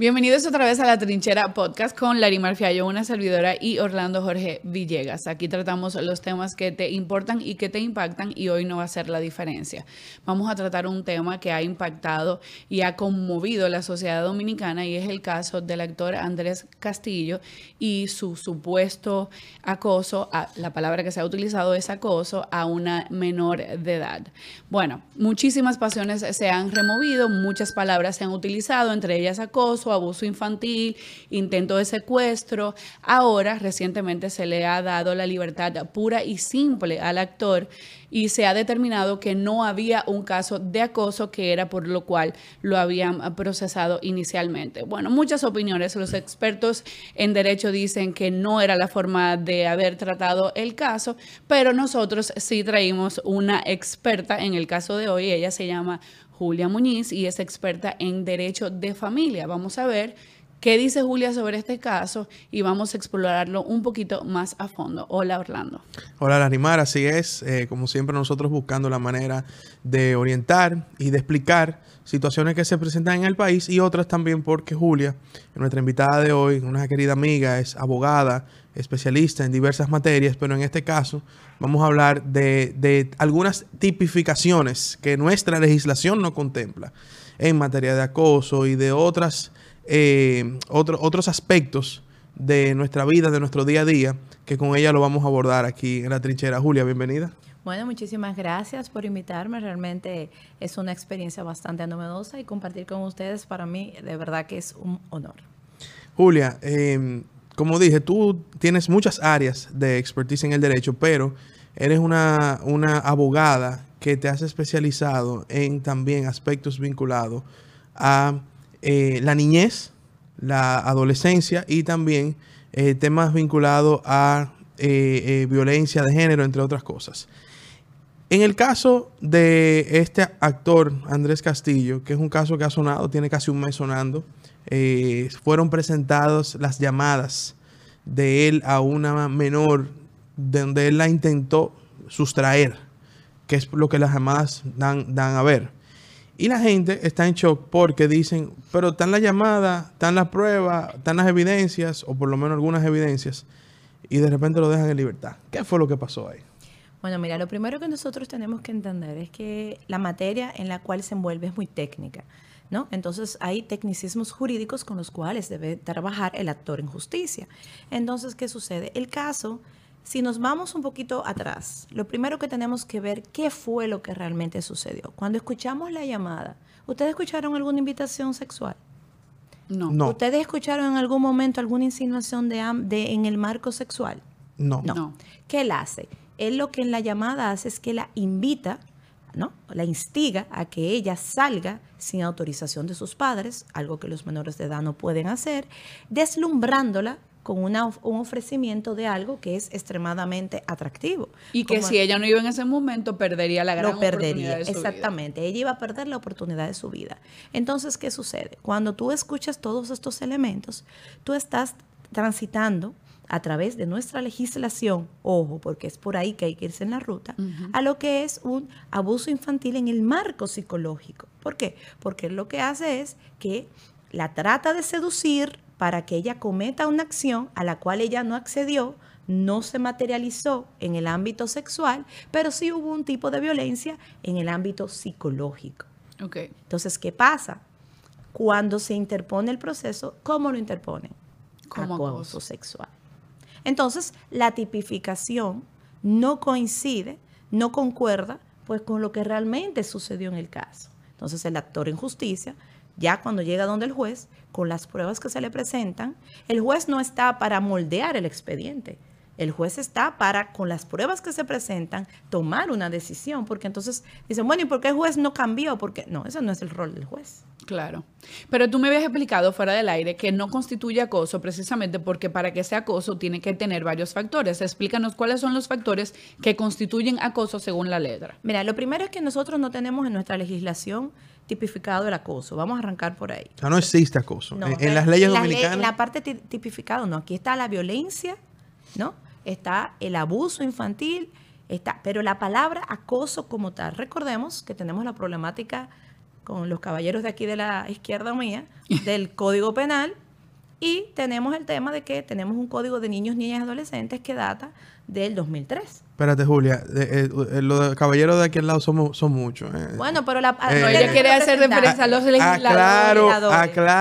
Bienvenidos otra vez a La Trinchera Podcast con Larimar Fiallo, una servidora, y Orlando Jorge Villegas. Aquí tratamos los temas que te importan y que te impactan, y hoy no va a ser la diferencia. Vamos a tratar un tema que ha impactado y ha conmovido la sociedad dominicana, y es el caso del actor Andrés Castillo y su supuesto acoso, la palabra que se ha utilizado es acoso, a una menor de edad. Bueno, muchísimas pasiones se han removido, muchas palabras se han utilizado, entre ellas acoso, abuso infantil, intento de secuestro. Ahora, recientemente se le ha dado la libertad pura y simple al actor y se ha determinado que no había un caso de acoso, que era por lo cual lo habían procesado inicialmente. Bueno, muchas opiniones. Los expertos en derecho dicen que no era la forma de haber tratado el caso, pero nosotros sí traímos una experta en el caso de hoy. Ella se llama Julia Muñiz y es experta en derecho de familia. Vamos a ver qué dice Julia sobre este caso y vamos a explorarlo un poquito más a fondo. Hola, Orlando. Hola, Larimar, así es. Como siempre, nosotros buscando la manera de orientar y de explicar situaciones que se presentan en el país, y otras también porque Julia, nuestra invitada de hoy, una querida amiga, es abogada, especialista en diversas materias, pero en este caso vamos a hablar de algunas tipificaciones que nuestra legislación no contempla en materia de acoso y de otros aspectos de nuestra vida, de nuestro día a día, que con ella lo vamos a abordar aquí en La Trinchera. Julia, bienvenida. Bueno, muchísimas gracias por invitarme. Realmente es una experiencia bastante novedosa y compartir con ustedes, para mí, de verdad que es un honor. Julia, como dije, tú tienes muchas áreas de expertise en el derecho, pero eres una abogada que te has especializado en también aspectos vinculados a la niñez, la adolescencia y también temas vinculados a violencia de género, entre otras cosas. En el caso de este actor, Andrés Castillo, que es un caso que ha sonado, tiene casi un mes sonando, fueron presentadas las llamadas de él a una menor, donde él la intentó sustraer, que es lo que las llamadas dan a ver. Y la gente está en shock porque dicen, pero están las llamadas, están las pruebas, están las evidencias, o por lo menos algunas evidencias, y de repente lo dejan en libertad. ¿Qué fue lo que pasó ahí? Bueno, mira, lo primero que nosotros tenemos que entender es que la materia en la cual se envuelve es muy técnica, ¿no? Entonces hay tecnicismos jurídicos con los cuales debe trabajar el actor en justicia. Entonces, ¿qué sucede? El caso, si nos vamos un poquito atrás, lo primero que tenemos que ver qué fue lo que realmente sucedió. Cuando escuchamos la llamada, ¿ustedes escucharon alguna invitación sexual? No. ¿Ustedes escucharon en algún momento alguna insinuación en el marco sexual? No. ¿Qué él hace? Él lo que en la llamada hace es que la invita, ¿no? La instiga a que ella salga sin autorización de sus padres, algo que los menores de edad no pueden hacer, deslumbrándola con un ofrecimiento de algo que es extremadamente atractivo. Y que si ella no iba en ese momento, perdería la gran oportunidad de su exactamente, vida. Ella iba a perder la oportunidad de su vida. Entonces, ¿qué sucede? Cuando tú escuchas todos estos elementos, tú estás transitando a través de nuestra legislación, ojo, porque es por ahí que hay que irse en la ruta, a lo que es un abuso infantil en el marco psicológico. ¿Por qué? Porque lo que hace es que la trata de seducir para que ella cometa una acción a la cual ella no accedió, no se materializó en el ámbito sexual, pero sí hubo un tipo de violencia en el ámbito psicológico. Okay. Entonces, ¿qué pasa? Cuando se interpone el proceso, ¿cómo lo interponen? Como acoso sexual. Entonces, la tipificación no coincide, no concuerda, pues, con lo que realmente sucedió en el caso. Entonces, el actor en justicia, ya cuando llega donde el juez, con las pruebas que se le presentan, el juez no está para moldear el expediente. El juez está para, con las pruebas que se presentan, tomar una decisión. Porque entonces dicen, bueno, ¿y por qué el juez no cambió? Porque no, ese no es el rol del juez. Claro. Pero tú me habías explicado fuera del aire que no constituye acoso precisamente porque para que sea acoso tiene que tener varios factores. Explícanos cuáles son los factores que constituyen acoso según la letra. Mira, lo primero es que nosotros no tenemos en nuestra legislación tipificado el acoso. Vamos a arrancar por ahí. O sea, no existe acoso. No, en las leyes dominicanas. En la parte tipificado, no. Aquí está la violencia, ¿no? Está el abuso infantil, pero la palabra acoso como tal, recordemos que tenemos la problemática con los caballeros de aquí de la izquierda mía, del Código Penal, y tenemos el tema de que tenemos un código de niños, niñas y adolescentes que data del 2003. Espérate, Julia, los caballeros de aquí al lado son muchos. Bueno, pero no, ella quiere hacer referencia a los legisladores.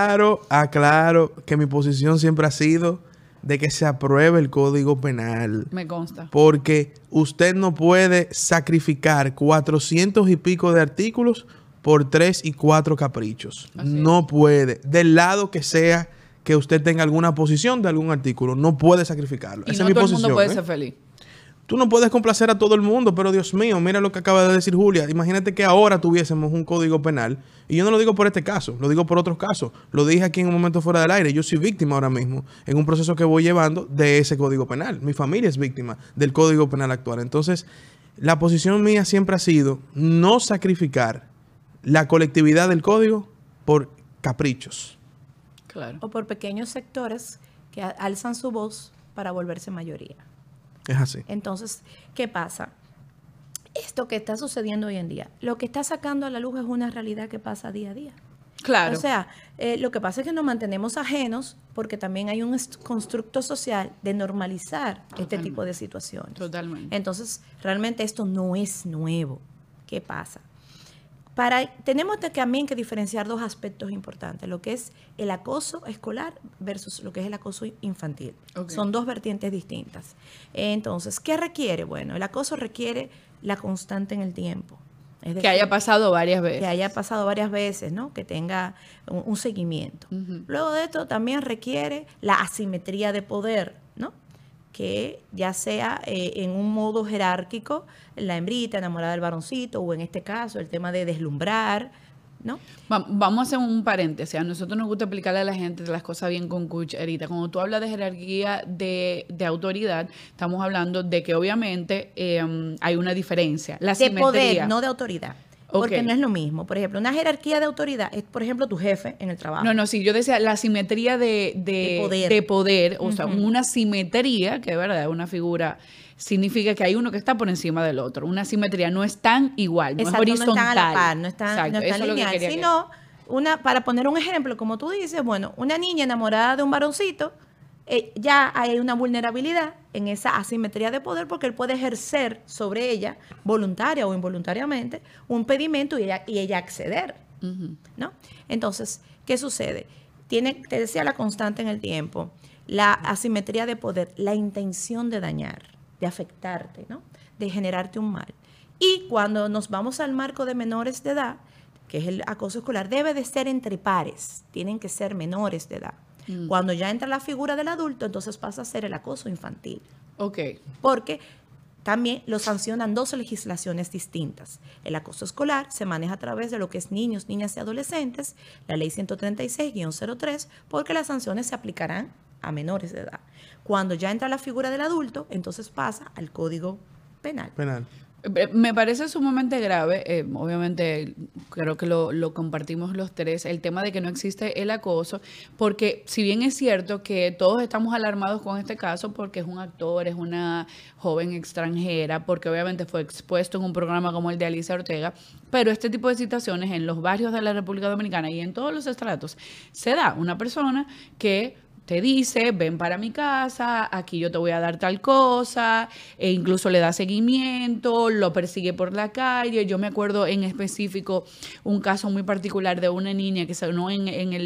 Aclaro que mi posición siempre ha sido de que se apruebe el Código Penal. Me consta. Porque usted no puede sacrificar 400 y pico de artículos por 3 y 4 caprichos. No puede. Del lado que sea que usted tenga alguna posición de algún artículo, no puede sacrificarlo. Y esa no es mi posición. Todo el mundo puede ser feliz. Tú no puedes complacer a todo el mundo, pero Dios mío, mira lo que acaba de decir Julia. Imagínate que ahora tuviésemos un código penal, y yo no lo digo por este caso, lo digo por otros casos. Lo dije aquí en un momento fuera del aire. Yo soy víctima ahora mismo en un proceso que voy llevando de ese código penal. Mi familia es víctima del código penal actual. Entonces, la posición mía siempre ha sido no sacrificar la colectividad del código por caprichos. Claro. O por pequeños sectores que alzan su voz para volverse mayoría. Es así. Entonces, ¿qué pasa? Esto que está sucediendo hoy en día, lo que está sacando a la luz es una realidad que pasa día a día. Claro. O sea, lo que pasa es que nos mantenemos ajenos porque también hay un constructo social de normalizar este tipo de situaciones. Totalmente. Entonces, realmente esto no es nuevo. ¿Qué pasa? Tenemos también que diferenciar dos aspectos importantes, lo que es el acoso escolar versus lo que es el acoso infantil. Okay. Son dos vertientes distintas. Entonces, ¿qué requiere? Bueno, el acoso requiere la constante en el tiempo. Es decir, que haya pasado varias veces. Que haya pasado varias veces, ¿no? Que tenga un seguimiento. Uh-huh. Luego de esto también requiere la asimetría de poder, ¿no? Que ya sea en un modo jerárquico, la hembrita enamorada del varoncito, o en este caso el tema de deslumbrar, ¿no? Vamos a hacer un paréntesis. A nosotros nos gusta explicarle a la gente las cosas bien con cucharita. Cuando tú hablas de jerarquía de autoridad, estamos hablando de que obviamente hay una diferencia. La de simetría. poder, no de autoridad. Porque Okay. no es lo mismo. Por ejemplo, una jerarquía de autoridad es, por ejemplo, tu jefe en el trabajo. No, sí, yo decía la simetría de poder. O sea, una simetría, que es verdad, es una figura, significa que hay uno que está por encima del otro. Una simetría no es tan igual, no Exacto, es horizontal. no están a la par, no están Exacto, lineal, sino, para poner un ejemplo, como tú dices, bueno, una niña enamorada de un varoncito, ya hay una vulnerabilidad en esa asimetría de poder porque él puede ejercer sobre ella, voluntaria o involuntariamente, un pedimento y ella acceder, ¿no? Entonces, ¿qué sucede? Te decía la constante en el tiempo, la asimetría de poder, la intención de dañar, de afectarte, ¿no? De generarte un mal. Y cuando nos vamos al marco de menores de edad, que es el acoso escolar, debe de ser entre pares, tienen que ser menores de edad. Cuando ya entra la figura del adulto, entonces pasa a ser el acoso infantil. Ok. Porque también lo sancionan dos legislaciones distintas. El acoso escolar se maneja a través de lo que es niños, niñas y adolescentes, la ley 136-03, porque las sanciones se aplicarán a menores de edad. Cuando ya entra la figura del adulto, entonces pasa al Código Penal. Me parece sumamente grave, obviamente creo que lo compartimos los tres, el tema de que no existe el acoso, porque si bien es cierto que todos estamos alarmados con este caso porque es un actor, es una joven extranjera, porque obviamente fue expuesto en un programa como el de Alicia Ortega, pero este tipo de situaciones en los barrios de la República Dominicana y en todos los estratos se da una persona que te dice, ven para mi casa, aquí yo te voy a dar tal cosa, e incluso le da seguimiento, lo persigue por la calle. Yo me acuerdo en específico un caso muy particular de una niña que sonó en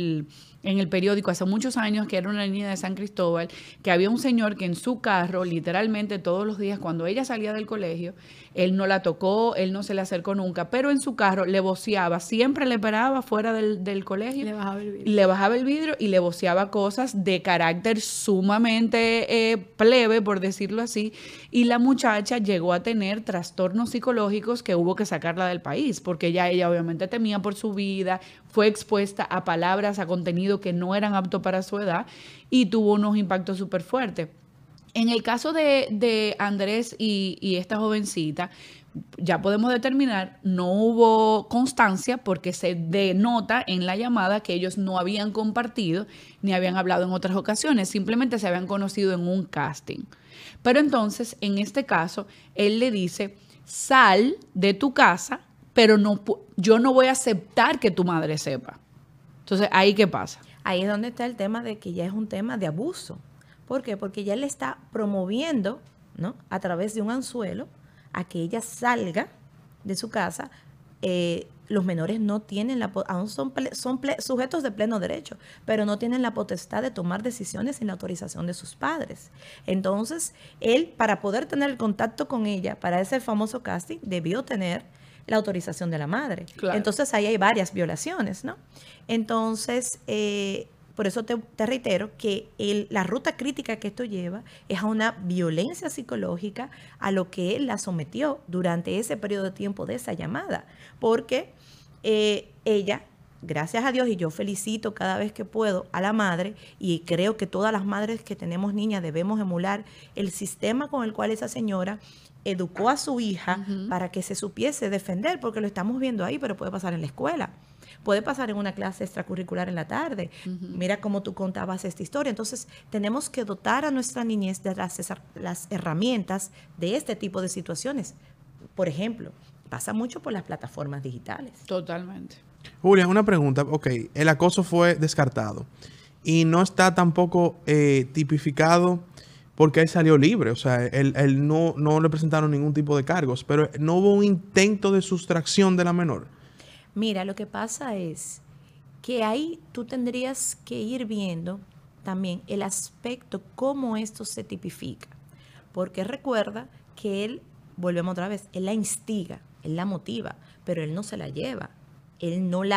el periódico hace muchos años, que era una niña de San Cristóbal, que había un señor que en su carro, literalmente todos los días, cuando ella salía del colegio, él no la tocó, él no se le acercó nunca, pero en su carro le voceaba, siempre le paraba fuera del colegio, le bajaba el vidrio y le voceaba cosas de carácter sumamente plebe, por decirlo así, y la muchacha llegó a tener trastornos psicológicos que hubo que sacarla del país, porque ya ella obviamente temía por su vida, fue expuesta a palabras, a contenido que no eran aptos para su edad y tuvo unos impactos súper fuertes. En el caso de Andrés y esta jovencita, ya podemos determinar, no hubo constancia porque se denota en la llamada que ellos no habían compartido ni habían hablado en otras ocasiones, simplemente se habían conocido en un casting. Pero entonces, en este caso, él le dice, sal de tu casa pero yo no voy a aceptar que tu madre sepa. Entonces, ¿ahí qué pasa? Ahí es donde está el tema de que ya es un tema de abuso. ¿Por qué? Porque ya le está promoviendo, ¿no?, a través de un anzuelo a que ella salga de su casa. Los menores no tienen aún son sujetos de pleno derecho, pero no tienen la potestad de tomar decisiones sin la autorización de sus padres. Entonces, él, para poder tener el contacto con ella, para ese famoso casting, debió tener la autorización de la madre. Claro. Entonces, ahí hay varias violaciones, ¿no? Entonces, por eso te reitero que la ruta crítica que esto lleva es a una violencia psicológica a lo que él la sometió durante ese periodo de tiempo de esa llamada. Porque ella, gracias a Dios, y yo felicito cada vez que puedo a la madre, y creo que todas las madres que tenemos niñas debemos emular el sistema con el cual esa señora educó a su hija para que se supiese defender, porque lo estamos viendo ahí, pero puede pasar en la escuela. Puede pasar en una clase extracurricular en la tarde. Mira cómo tú contabas esta historia. Entonces, tenemos que dotar a nuestra niñez de las herramientas de este tipo de situaciones. Por ejemplo, pasa mucho por las plataformas digitales. Totalmente. Julia, una pregunta. Ok, el acoso fue descartado y no está tampoco tipificado porque él salió libre. O sea, él no le presentaron ningún tipo de cargos, pero no hubo un intento de sustracción de la menor. Mira, lo que pasa es que ahí tú tendrías que ir viendo también el aspecto, cómo esto se tipifica. Porque recuerda que él, volvemos otra vez, él la instiga, él la motiva, pero él no se la lleva. Él no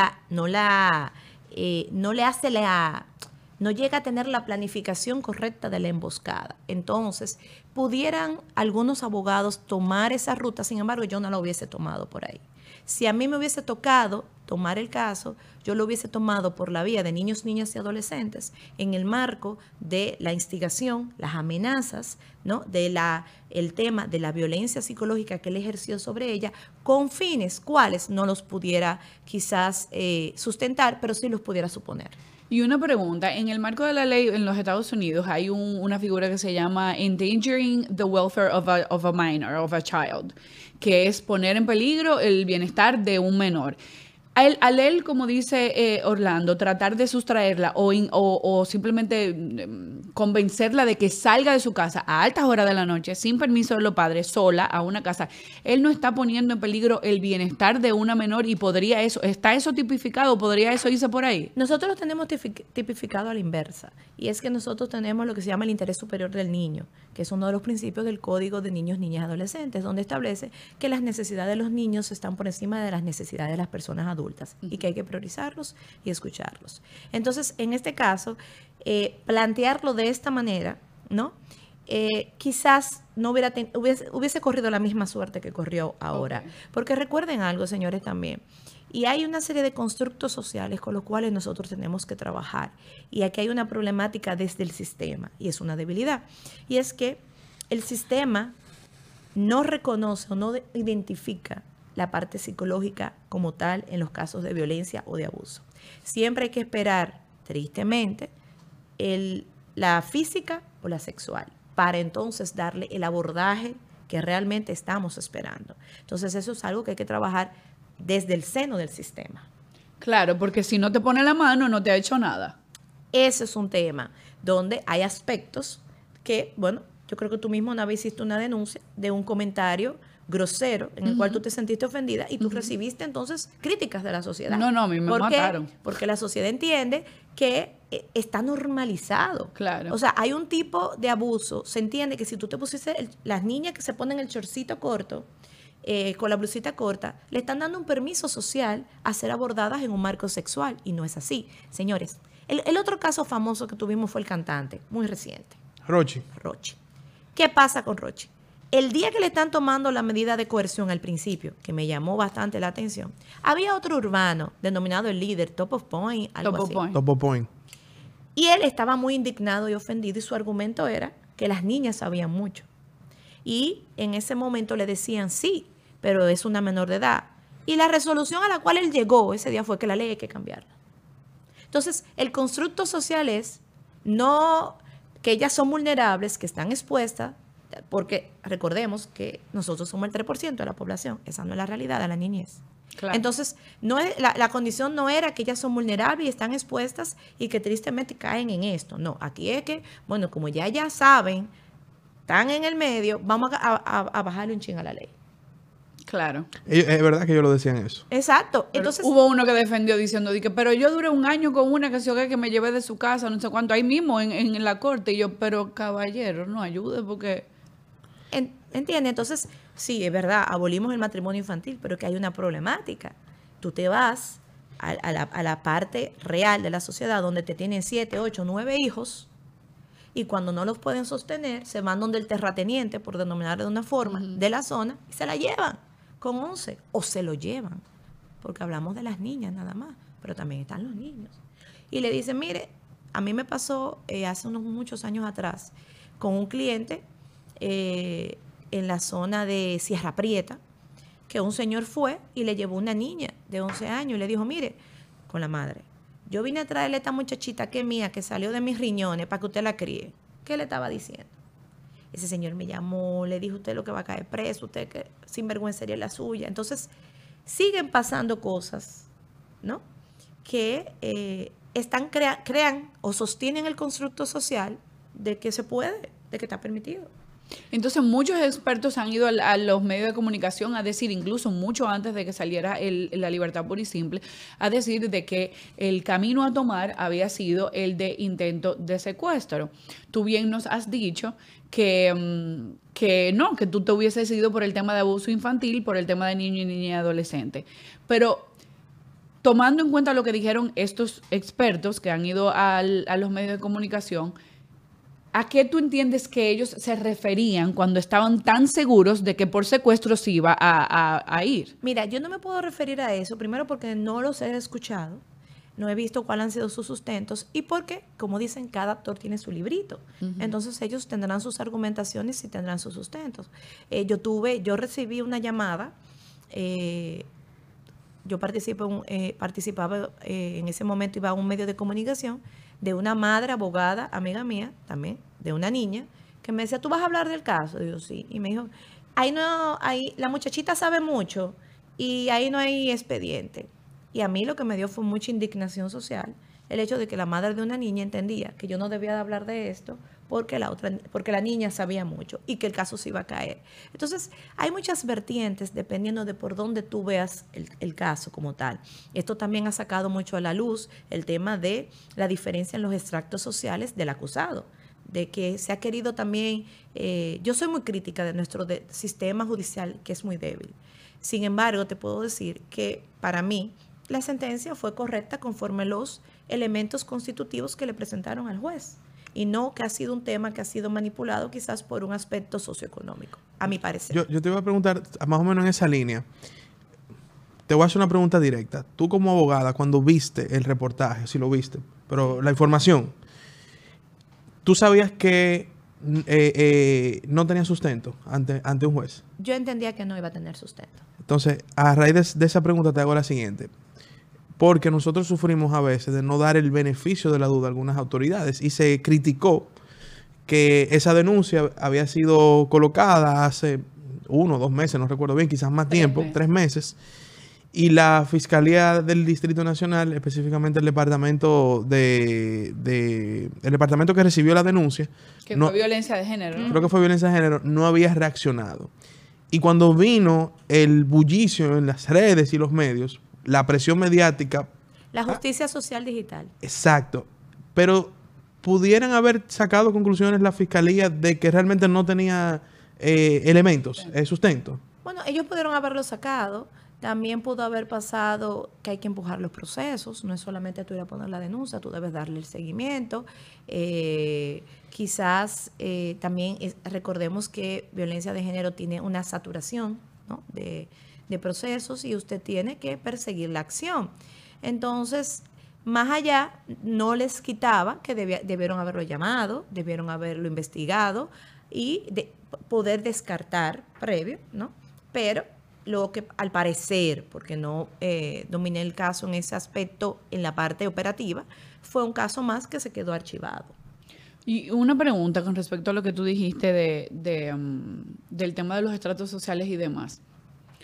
llega a tener la planificación correcta de la emboscada. Entonces, pudieran algunos abogados tomar esa ruta, sin embargo, yo no la hubiese tomado por ahí. Si a mí me hubiese tocado tomar el caso, yo lo hubiese tomado por la vía de niños, niñas y adolescentes en el marco de la instigación, las amenazas, ¿no?, el tema de la violencia psicológica que él ejerció sobre ella, con fines cuales no los pudiera quizás sustentar, pero sí los pudiera suponer. Y una pregunta, en el marco de la ley en los Estados Unidos hay una figura que se llama endangering the welfare of a minor, of a child, que es poner en peligro el bienestar de un menor. Al él, como dice Orlando, tratar de sustraerla o simplemente convencerla de que salga de su casa a altas horas de la noche, sin permiso de los padres, sola, a una casa, él no está poniendo en peligro el bienestar de una menor y podría eso, ¿está eso tipificado? ¿Podría eso irse por ahí? Nosotros lo tenemos tipificado a la inversa, y es que nosotros tenemos lo que se llama el interés superior del niño, que es uno de los principios del Código de Niños, Niñas y Adolescentes, donde establece que las necesidades de los niños están por encima de las necesidades de las personas adultas y que hay que priorizarlos y escucharlos. Entonces, en este caso, plantearlo de esta manera, ¿no?, quizás no hubiese corrido la misma suerte que corrió ahora. Okay. Porque recuerden algo, señores, también. Y hay una serie de constructos sociales con los cuales nosotros tenemos que trabajar. Y aquí hay una problemática desde el sistema, y es una debilidad. Y es que el sistema no reconoce o no identifica la parte psicológica como tal en los casos de violencia o de abuso. Siempre hay que esperar, tristemente, la física o la sexual, para entonces darle el abordaje que realmente estamos esperando. Entonces, eso es algo que hay que trabajar desde el seno del sistema. Claro, porque si no te pone la mano, no te ha hecho nada. Ese es un tema donde hay aspectos que, bueno, yo creo que tú mismo una vez hiciste una denuncia de un comentario grosero en el cual tú te sentiste ofendida y tú recibiste entonces críticas de la sociedad. No, a mí me mataron. Porque la sociedad entiende que está normalizado. Claro. O sea, hay un tipo de abuso. Se entiende que si tú te pusiste, las niñas que se ponen el shortcito corto, con la blusita corta, le están dando un permiso social a ser abordadas en un marco sexual, y no es así. Señores, el otro caso famoso que tuvimos fue el cantante, muy reciente. Rochi. ¿Qué pasa con Rochi? El día que le están tomando la medida de coerción al principio, que me llamó bastante la atención, había otro urbano denominado el líder, Top of Point, algo así. Top of Point. Y él estaba muy indignado y ofendido, y su argumento era que las niñas sabían mucho. Y en ese momento le decían, sí, pero es una menor de edad. Y la resolución a la cual él llegó ese día fue que la ley hay que cambiarla. Entonces, el constructo social es no que ellas son vulnerables, que están expuestas, porque recordemos que nosotros somos el 3% de la población. Esa no es la realidad de la niñez. Claro. Entonces, la condición no era que ellas son vulnerables y están expuestas y que tristemente caen en esto. No, aquí es que, bueno, como ya saben, están en el medio, vamos a bajarle un ching a la ley. Claro. Es verdad que ellos lo decían eso. Exacto. Pero Entonces, hubo uno que defendió diciendo, pero yo duré un año con una que me llevé de su casa, no sé cuánto, ahí mismo en la corte. Y yo, pero caballero, no ayude porque... ¿entiendes? Entonces, sí, es verdad, abolimos el matrimonio infantil, pero que hay una problemática. Tú te vas a la parte real de la sociedad donde te tienen 7, 8, 9 hijos y cuando no los pueden sostener, se van donde el terrateniente, por denominarlo de una forma, de la zona y se la llevan con 11 o se lo llevan, porque hablamos de las niñas nada más, pero también están los niños. Y le dicen, mire, a mí me pasó hace unos muchos años atrás con un cliente en la zona de Sierra Prieta, que un señor fue y le llevó una niña de 11 años y le dijo, mire, con la madre, yo vine a traerle a esta muchachita que es mía, que salió de mis riñones para que usted la críe. ¿Qué le estaba diciendo? Ese señor me llamó, le dijo, usted lo que va a caer preso, usted que sinvergüencería la suya. Entonces, siguen pasando cosas, ¿no? Que crean o sostienen el constructo social de que se puede, de que está permitido. Entonces muchos expertos han ido a los medios de comunicación a decir, incluso mucho antes de que saliera la libertad pura y simple, a decir de que el camino a tomar había sido el de intento de secuestro. Tú bien nos has dicho que no, que tú te hubieses ido por el tema de abuso infantil, por el tema de niño y niña adolescente. Pero tomando en cuenta lo que dijeron estos expertos que han ido a los medios de comunicación, ¿a qué tú entiendes que ellos se referían cuando estaban tan seguros de que por secuestro se iba a ir? Mira, yo no me puedo referir a eso, primero porque no los he escuchado, no he visto cuáles han sido sus sustentos y porque, como dicen, cada actor tiene su librito. Entonces ellos tendrán sus argumentaciones y tendrán sus sustentos. Yo recibí una llamada, yo participaba en ese momento, iba a un medio de comunicación, de una madre abogada, amiga mía, también, de una niña, que me decía, ¿tú vas a hablar del caso? Y yo, sí. Y me dijo, la muchachita sabe mucho y ahí no hay expediente. Y a mí lo que me dio fue mucha indignación social, el hecho de que la madre de una niña entendía que yo no debía de hablar de esto porque la niña sabía mucho y que el caso se iba a caer. Entonces, hay muchas vertientes dependiendo de por dónde tú veas el caso como tal. Esto también ha sacado mucho a la luz el tema de la diferencia en los extractos sociales del acusado, de que se ha querido también, yo soy muy crítica de nuestro sistema judicial, que es muy débil. Sin embargo, te puedo decir que para mí la sentencia fue correcta conforme los elementos constitutivos que le presentaron al juez y no que ha sido un tema que ha sido manipulado quizás por un aspecto socioeconómico, a mi parecer. Yo te iba a preguntar más o menos en esa línea. Te voy a hacer una pregunta directa. Tú como abogada, cuando viste el reportaje, si lo viste, pero la información, ¿tú sabías que no tenía sustento ante un juez? Yo entendía que no iba a tener sustento. Entonces, a raíz de esa pregunta te hago la siguiente. Porque nosotros sufrimos a veces de no dar el beneficio de la duda a algunas autoridades y se criticó que esa denuncia había sido colocada hace 1 o 2 meses, no recuerdo bien, quizás más tiempo, 3 meses, y la Fiscalía del Distrito Nacional, específicamente el departamento el departamento que recibió la denuncia, que fue violencia de género, ¿no? Creo que fue violencia de género, no había reaccionado. Y cuando vino el bullicio en las redes y los medios, la presión mediática. La justicia social digital. Exacto. Pero pudieran haber sacado conclusiones la fiscalía de que realmente no tenía elementos, sustento. Bueno, ellos pudieron haberlo sacado. También pudo haber pasado que hay que empujar los procesos. No es solamente tú ir a poner la denuncia, tú debes darle el seguimiento. Quizás también recordemos que violencia de género tiene una saturación, ¿no?, de procesos y usted tiene que perseguir la acción. Entonces, más allá, no les quitaba que debieron haberlo llamado, debieron haberlo investigado y poder descartar previo, ¿no? Pero lo que al parecer, porque no dominé el caso en ese aspecto en la parte operativa, fue un caso más que se quedó archivado. Y una pregunta con respecto a lo que tú dijiste del tema de los estratos sociales y demás.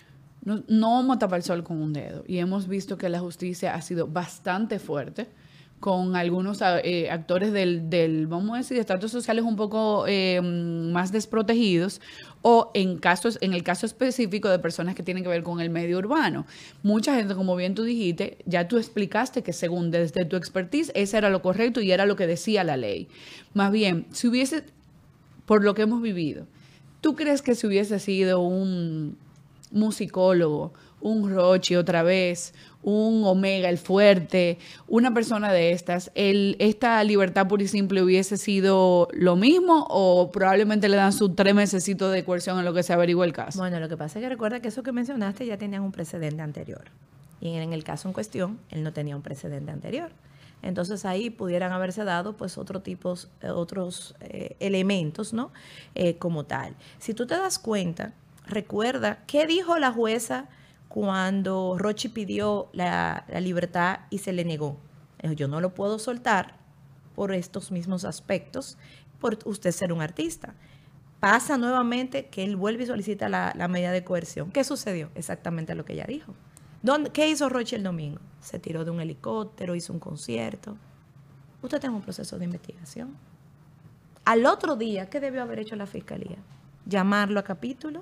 no vamos a tapar el sol con un dedo. Y hemos visto que la justicia ha sido bastante fuerte con algunos actores vamos a decir, de estratos sociales un poco más desprotegidos, o en el caso específico de personas que tienen que ver con el medio urbano. Mucha gente, como bien tú dijiste, ya tú explicaste que según desde tu expertise, ese era lo correcto y era lo que decía la ley. Más bien, si hubiese, por lo que hemos vivido, ¿tú crees que si hubiese sido un musicólogo, un Rochi otra vez, un Omega el fuerte, una persona de estas, esta libertad pura y simple hubiese sido lo mismo o probablemente le dan sus 3 mesecitos de coerción en lo que se averigua el caso? Bueno, lo que pasa es que recuerda que eso que mencionaste ya tenían un precedente anterior. Y en el caso en cuestión, él no tenía un precedente anterior. Entonces ahí pudieran haberse dado pues otros elementos, ¿no? Como tal. Si tú te das cuenta, recuerda qué dijo la jueza cuando Rochi pidió la libertad y se le negó. Yo no lo puedo soltar por estos mismos aspectos, por usted ser un artista. Pasa nuevamente que él vuelve y solicita la medida de coerción. ¿Qué sucedió? Exactamente lo que ella dijo. ¿Qué hizo Rochi el domingo? Se tiró de un helicóptero, hizo un concierto. Usted tiene un proceso de investigación. Al otro día, ¿qué debió haber hecho la fiscalía? Llamarlo a capítulo.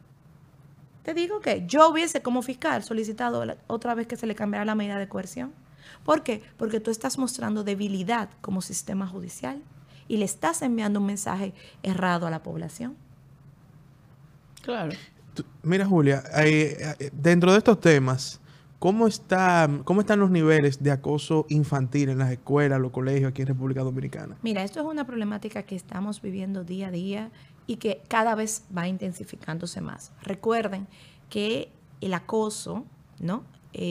Te digo que yo hubiese como fiscal solicitado otra vez que se le cambiara la medida de coerción. ¿Por qué? Porque tú estás mostrando debilidad como sistema judicial y le estás enviando un mensaje errado a la población. Claro. Mira, Julia, dentro de estos temas, ¿cómo están los niveles de acoso infantil en las escuelas, los colegios aquí en República Dominicana? Mira, esto es una problemática que estamos viviendo día a día y que cada vez va intensificándose más. Recuerden que el acoso, ¿no?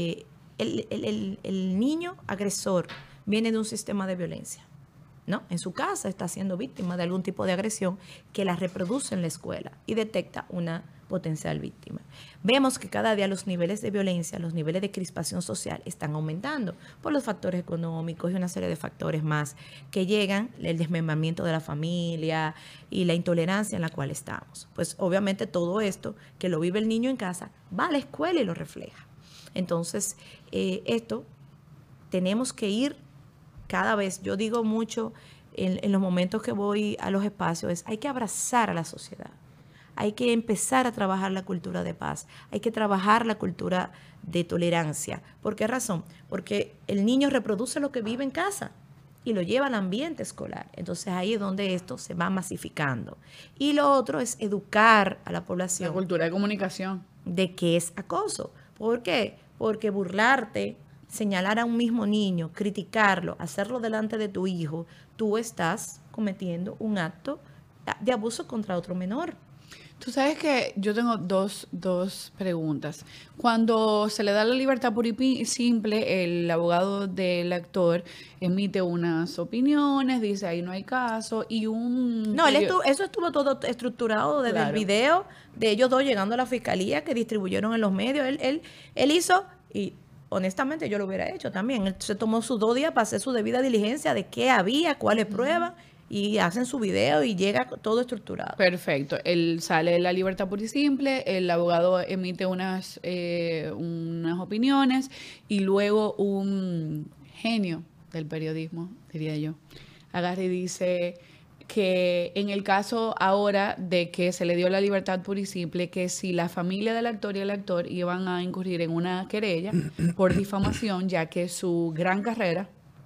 El niño agresor viene de un sistema de violencia, ¿no? En su casa está siendo víctima de algún tipo de agresión que la reproduce en la escuela y detecta una potencial víctima. Vemos que cada día los niveles de violencia, los niveles de crispación social están aumentando por los factores económicos y una serie de factores más que llegan, el desmembramiento de la familia y la intolerancia en la cual estamos. Pues obviamente todo esto que lo vive el niño en casa va a la escuela y lo refleja. Entonces, esto tenemos que ir cada vez, yo digo mucho en los momentos que voy a los espacios, hay que abrazar a la sociedad. Hay que empezar a trabajar la cultura de paz, hay que trabajar la cultura de tolerancia. ¿Por qué razón? Porque el niño reproduce lo que vive en casa y lo lleva al ambiente escolar. Entonces ahí es donde esto se va masificando. Y lo otro es educar a la población. La cultura de comunicación. De qué es acoso. ¿Por qué? Porque burlarte, señalar a un mismo niño, criticarlo, hacerlo delante de tu hijo, tú estás cometiendo un acto de abuso contra otro menor. Tú sabes que yo tengo dos preguntas. Cuando se le da la libertad pura y simple, el abogado del actor emite unas opiniones, dice ahí no hay caso y No, eso estuvo todo estructurado desde el video de ellos dos llegando a la fiscalía que distribuyeron en los medios. Él hizo, y honestamente yo lo hubiera hecho también, él se tomó sus 2 días para hacer su debida diligencia de qué había, cuáles pruebas. Y hacen su video y llega todo estructurado. Perfecto. Él sale de la libertad pura y simple, el abogado emite unas opiniones y luego un genio del periodismo, diría yo, agarra y dice que en el caso ahora de que se le dio la libertad pura y simple, que si la familia del actor y el actor iban a incurrir en una querella por difamación, ya que su gran carrera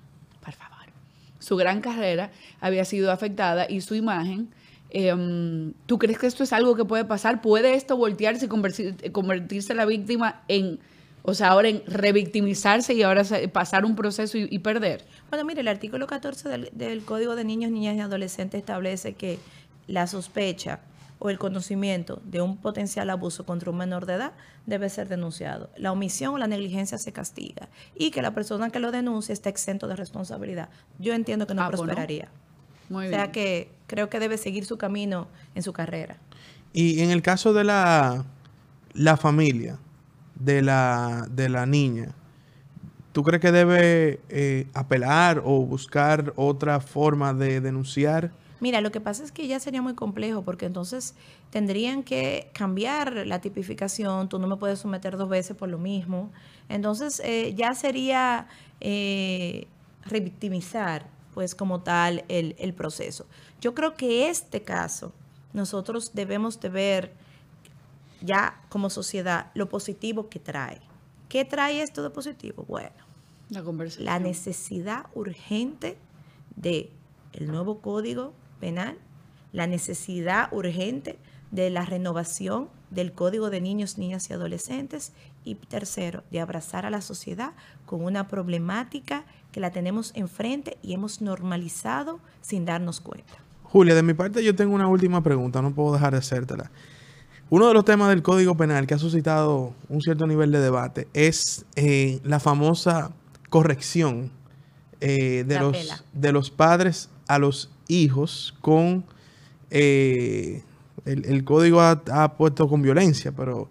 había sido afectada y su imagen. ¿Tú crees que esto es algo que puede pasar? ¿Puede esto voltearse y convertirse la víctima ahora en revictimizarse y ahora pasar un proceso y perder? Bueno, mire, el artículo 14 del Código de Niños, Niñas y Adolescentes establece que la sospecha o el conocimiento de un potencial abuso contra un menor de edad debe ser denunciado. La omisión o la negligencia se castiga y que la persona que lo denuncia está exento de responsabilidad. Yo entiendo que no prosperaría. Muy bien. O sea que creo que debe seguir su camino en su carrera. Y en el caso de la familia de la niña, ¿tú crees que debe apelar o buscar otra forma de denunciar? Mira, lo que pasa es que ya sería muy complejo porque entonces tendrían que cambiar la tipificación. Tú no me puedes someter 2 veces por lo mismo. Entonces ya sería revictimizar, pues como tal, el proceso. Yo creo que este caso nosotros debemos de ver ya como sociedad lo positivo que trae. ¿Qué trae esto de positivo? Bueno, la necesidad urgente de el nuevo Código Penal, la necesidad urgente de la renovación del Código de Niños, Niñas y Adolescentes y tercero, de abrazar a la sociedad con una problemática que la tenemos enfrente y hemos normalizado sin darnos cuenta. Julia, de mi parte yo tengo una última pregunta, no puedo dejar de hacértela. Uno de los temas del Código Penal que ha suscitado un cierto nivel de debate es la famosa corrección de los padres a los hijos con... el código ha puesto con violencia, pero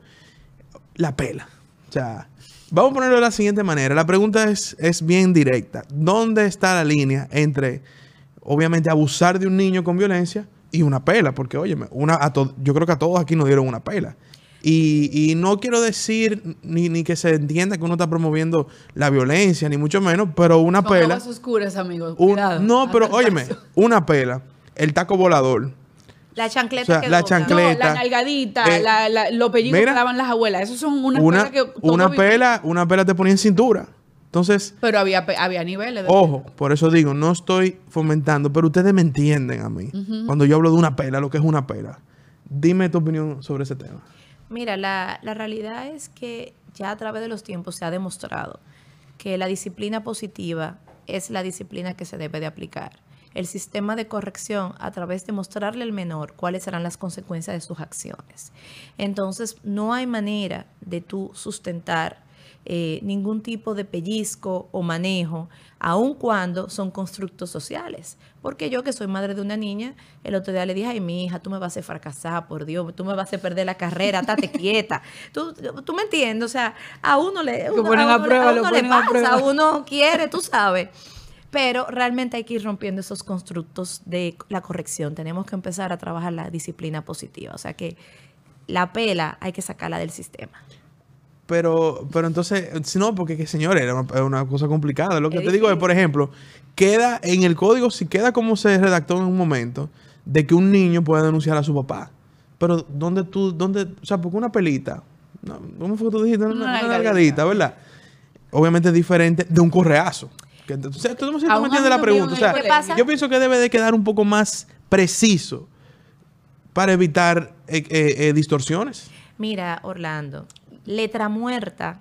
la pela. O sea, vamos a ponerlo de la siguiente manera. La pregunta es bien directa. ¿Dónde está la línea entre, obviamente, abusar de un niño con violencia y una pela? Porque, óyeme, yo creo que a todos aquí nos dieron una pela. Y no quiero decir ni que se entienda que uno está promoviendo la violencia, ni mucho menos, pero una Son pela... aguas oscuras, amigos. Cuidado. No, pero óyeme, una pela, el taco volador. La chancleta, o sea, que la dobla. chancleta. No, la nalgadita, los pellizcos que daban las abuelas. Esos son unas pelas que... Una pela te ponía en cintura. Entonces... Pero había niveles. Ojo, por eso digo, no estoy fomentando, pero ustedes me entienden a mí. Cuando yo hablo de una pela, lo que es una pela. Dime tu opinión sobre ese tema. Mira, la realidad es que ya a través de los tiempos se ha demostrado que la disciplina positiva es la disciplina que se debe de aplicar. El sistema de corrección a través de mostrarle al menor cuáles serán las consecuencias de sus acciones. Entonces, no hay manera de tú sustentar ningún tipo de pellizco o manejo, aun cuando son constructos sociales. Porque yo, que soy madre de una niña, el otro día le dije: ay, mi hija, tú me vas a hacer fracasar, por Dios, tú me vas a hacer perder la carrera, estate quieta. ¿Tú me entiendes? O sea, a uno le pasa, a uno quiere, tú sabes. Pero realmente hay que ir rompiendo esos constructos de la corrección. Tenemos que empezar a trabajar la disciplina positiva. O sea que la pela hay que sacarla del sistema. Pero entonces, no, porque señores, era una cosa complicada. Lo que te digo es, por ejemplo, queda en el código, si queda como se redactó en un momento, de que un niño puede denunciar a su papá. Pero o sea, porque una pelita, no, ¿cómo fue que tú dijiste? Una nalgadita, ¿verdad? Obviamente es diferente de un correazo. Entonces, tú me entiendes la pregunta. O sea, yo pienso que debe de quedar un poco más preciso para evitar distorsiones. Mira, Orlando, letra muerta,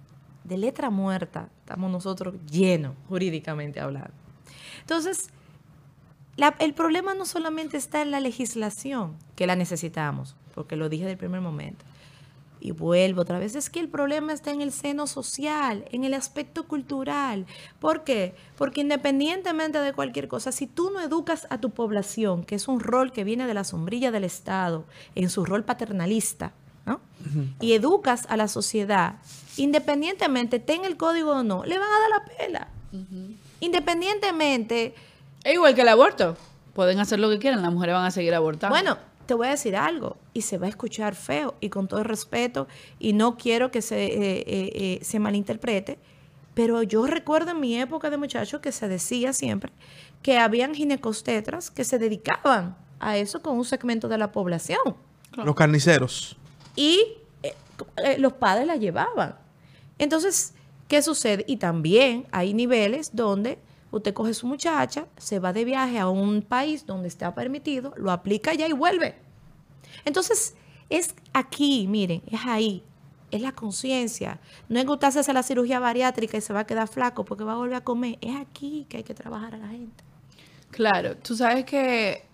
estamos nosotros llenos, jurídicamente hablando. Entonces, el problema no solamente está en la legislación, que la necesitamos, porque lo dije del primer momento. Y vuelvo otra vez, es que el problema está en el seno social, en el aspecto cultural. ¿Por qué? Porque independientemente de cualquier cosa, si tú no educas a tu población, que es un rol que viene de la sombrilla del Estado, en su rol paternalista, ¿no? Y educas a la sociedad, independientemente tenga el código o no, le van a dar la pela. Independientemente... Es igual que el aborto. Pueden hacer lo que quieran, las mujeres van a seguir abortando. Bueno, te voy a decir algo, y se va a escuchar feo, y con todo el respeto, y no quiero que se malinterprete, pero yo recuerdo en mi época de muchacho que se decía siempre que habían ginecostetras que se dedicaban a eso con un segmento de la población. Claro. Los carniceros. Y los padres la llevaban. Entonces, ¿qué sucede? Y también hay niveles donde usted coge su muchacha, se va de viaje a un país donde está permitido, lo aplica allá y vuelve. Entonces, es aquí, miren, es ahí, es la conciencia. No es que usted hace la cirugía bariátrica y se va a quedar flaco porque va a volver a comer. Es aquí que hay que trabajar a la gente. Claro, tú sabes que...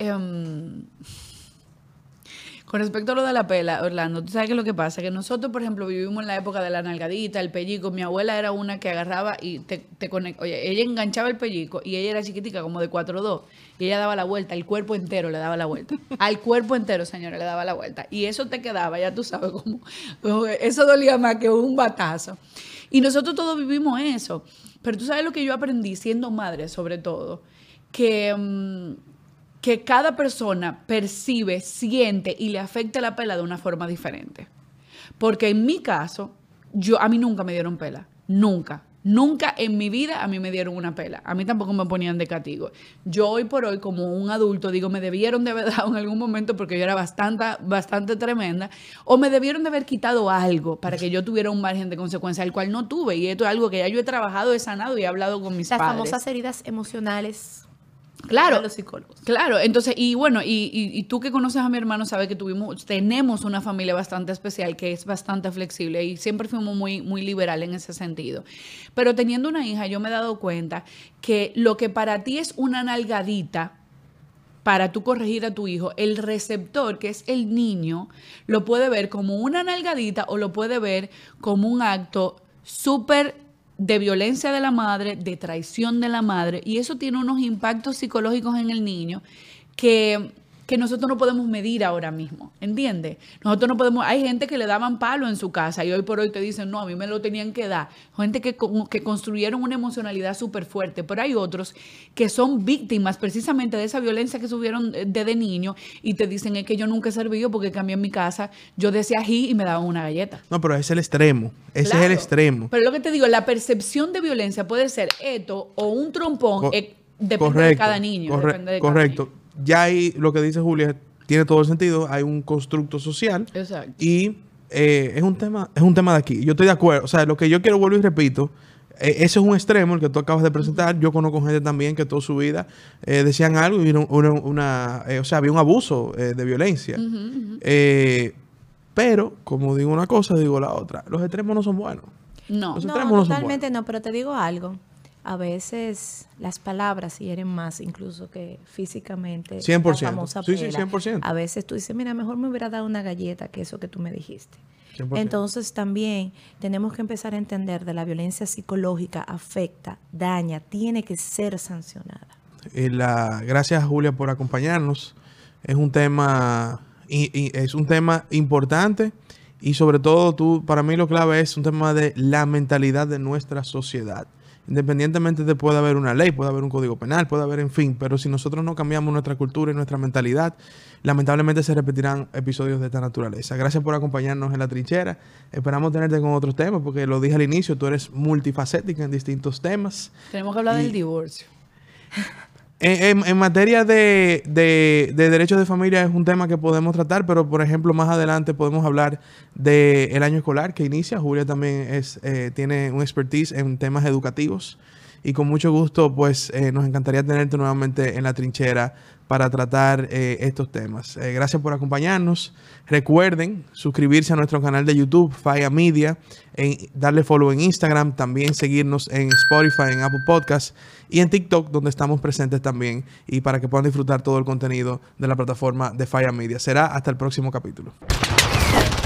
con respecto a lo de la pela, Orlando, tú sabes que lo que pasa, que nosotros, por ejemplo, vivimos en la época de la nalgadita, el pellico. Mi abuela era una que agarraba y te conectaba. Oye, ella enganchaba el pellico y ella era chiquitica, como de 4'2", y ella daba la vuelta, el cuerpo entero le daba la vuelta. Al cuerpo entero, señores, le daba la vuelta. Y eso te quedaba, ya tú sabes, como eso dolía más que un batazo. Y nosotros todos vivimos eso. Pero tú sabes lo que yo aprendí siendo madre, sobre todo, que que cada persona percibe, siente y le afecta la pela de una forma diferente. Porque en mi caso, a mí nunca me dieron pela. Nunca. Nunca en mi vida a mí me dieron una pela. A mí tampoco me ponían de castigo. Yo hoy por hoy, como un adulto, digo, me debieron de haber dado en algún momento porque yo era bastante tremenda, o me debieron de haber quitado algo para que yo tuviera un margen de consecuencia, el cual no tuve. Y esto es algo que ya yo he trabajado, he sanado y he hablado con mis padres. Las famosas heridas emocionales. Claro, los psicólogos. Claro, entonces, y bueno, y tú que conoces a mi hermano sabes que tenemos una familia bastante especial que es bastante flexible y siempre fuimos muy, muy liberal en ese sentido. Pero teniendo una hija, yo me he dado cuenta que lo que para ti es una nalgadita, para tú corregir a tu hijo, el receptor, que es el niño, lo puede ver como una nalgadita o lo puede ver como un acto súper de violencia de la madre, de traición de la madre, y eso tiene unos impactos psicológicos en el niño que nosotros no podemos medir ahora mismo, ¿entiendes? Nosotros no podemos, hay gente que le daban palo en su casa y hoy por hoy te dicen, no, a mí me lo tenían que dar. Gente que construyeron una emocionalidad súper fuerte, pero hay otros que son víctimas precisamente de esa violencia que subieron desde niño y te dicen, es que yo nunca he servido porque cambié en mi casa, yo decía ají y me daban una galleta. No, pero ese es el extremo. Ese Claro, es el extremo. Pero lo que te digo, la percepción de violencia puede ser esto o un trompón, depende Correcto, de cada niño. Depende de cada correcto. niño. Ya ahí lo que dice Julia tiene todo el sentido. Hay un constructo social. Exacto. Y es un tema de aquí. Yo estoy de acuerdo. O sea, lo que yo quiero, vuelvo y repito, ese es un extremo, el que tú acabas de presentar. Yo conozco gente también que toda su vida decían algo y había un abuso de violencia. Pero, como digo una cosa, digo la otra. Los extremos no son buenos. No. Los No, extremos no son totalmente buenos. no, pero te digo algo. A veces las palabras hieren más incluso que físicamente. 100%. La famosa Sí, sí, pela. 100%. A veces tú dices, mira, mejor me hubiera dado una galleta que eso que tú me dijiste. 100%. Entonces también tenemos que empezar a entender de la violencia psicológica afecta, daña, tiene que ser sancionada. Gracias, Julia, por acompañarnos. Es un tema, es un tema importante y sobre todo para mí lo clave es un tema de la mentalidad de nuestra sociedad. Independientemente de puede haber una ley, puede haber un código penal, puede haber, en fin, pero si nosotros no cambiamos nuestra cultura y nuestra mentalidad, lamentablemente se repetirán episodios de esta naturaleza. Gracias por acompañarnos en La Trinchera. Esperamos tenerte con otros temas, porque lo dije al inicio, tú eres multifacética en distintos temas. Tenemos que hablar del divorcio. En materia de derechos de familia es un tema que podemos tratar, pero por ejemplo más adelante podemos hablar del año escolar que inicia. Julia también tiene un expertise en temas educativos y con mucho gusto pues nos encantaría tenerte nuevamente en La Trinchera para tratar estos temas. Gracias por acompañarnos. Recuerden suscribirse a nuestro canal de YouTube, Faya Media, darle follow en Instagram, también seguirnos en Spotify, en Apple Podcasts y en TikTok, donde estamos presentes también, y para que puedan disfrutar todo el contenido de la plataforma de Faya Media. Será hasta el próximo capítulo.